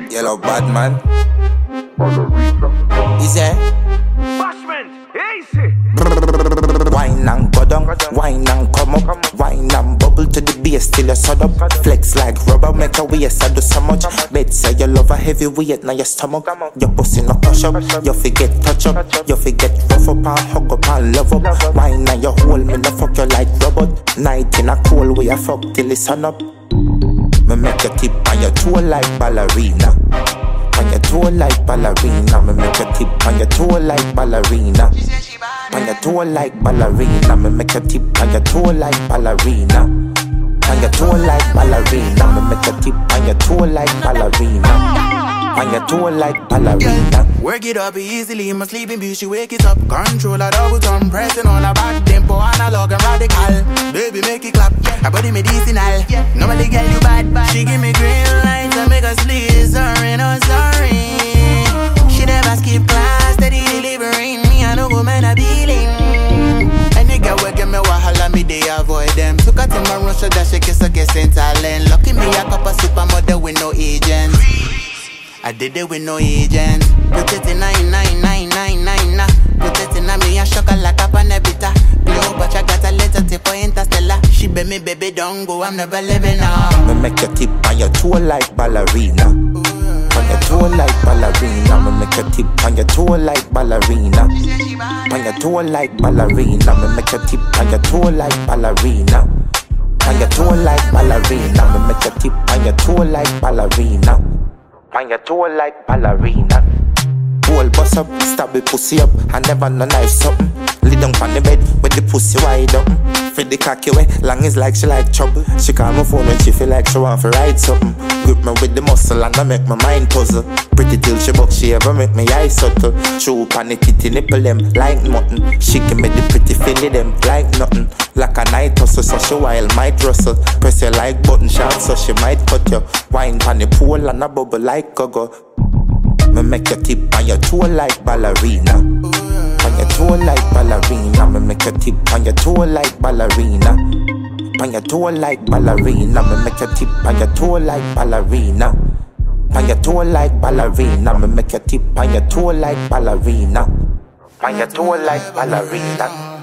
Yellow bad man. Easy. Bashment, easy. Wine and go down, wine and come up, wine and bubble to the base till you sod up. Flex like rubber, make a waist, I do so much. Bet say you love a heavy weight, now your stomach. Your pussy no crush up, you forget touch up, you forget rough up and hug up and love up. Wine and you hold me, no fuck you like robot. Night in a cold way, I fuck till the sun up. Me make your tip on your toe like ballerina. On your toe like ballerina. Me make your tip on your toe like ballerina. On your toe like ballerina. Me make your tip on your toe like ballerina. On your toe like ballerina. Me make your tip on your toe like ballerina. On your toe like ballerina. Work it up easily, my sleeping beauty, wake it up. Control a double thumb, pressing on a back tempo, analog and radical. Baby, make it clap, her body medicinal. Normally, girl, you bad, she give me green lights and make us sleep. Sorry, no sorry. She never skip class, steady delivering me. I know woman a dealing. And the girl will give me wahala, me they avoid them. So cut in my room, so that she kiss a guess in talent. Lucky me a cup of supermodel with no agents. I did it with no agent. Put it in 99999. Put it in a me a sugar like a panabita. Blue but I got a letter tip for Interstellar. She bet me baby don't go, I'm never living now. Me make your tip on your toe like ballerina. On your toe like ballerina. Me make your tip on your toe like ballerina. On your toe like ballerina. Me make your tip on your toe like ballerina. On your toe like ballerina. Me make your tip on your toe like ballerina. On your toe like ballerina. Whole bust up, stab the pussy up, and never no knife something. Lay down on the bed with the pussy wide open. Fit the cocky way, long as like she like trouble. She call my phone when she feel like she want to ride something. Grip me with the muscle and I make my mind puzzle. Pretty till she buck, she ever make me eye subtle. Chew pan the titty nipple them like nothing. She give me the pretty filly them like nothing. Like a night hustle, so she wild might rustle. Press your like button shot so she might cut you. Wine pan the pool and a bubble like go-go. Me make your tip on your toe like ballerina. On your toe like ballerina. Me make your tip on your toe like ballerina. On your toe like ballerina. Me make your tip on your toe like ballerina. On your toe like ballerina. Me make your tip on your toe like ballerina. On your toe like ballerina.